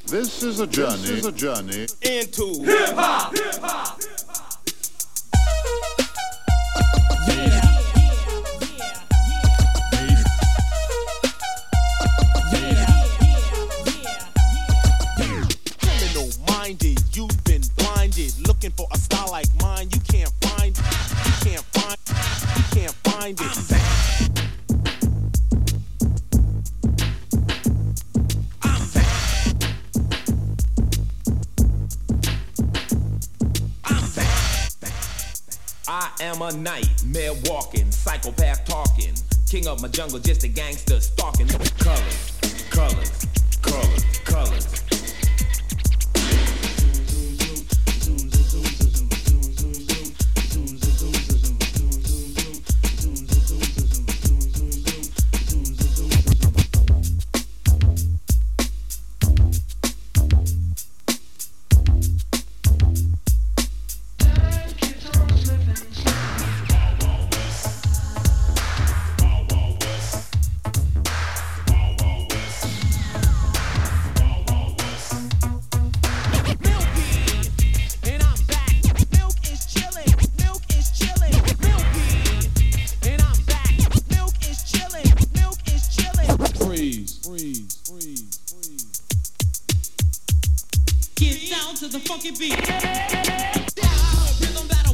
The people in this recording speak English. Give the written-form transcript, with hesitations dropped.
This is a journey into hip hop. Criminal minded, you've been blinded. Looking for a style like mine, you can't find it. I am a nightmare walking, psychopath talking, king of my jungle, just a gangster stalking. Colors, colors, colors, colors. Get down to the funky beat. Rhythm that'll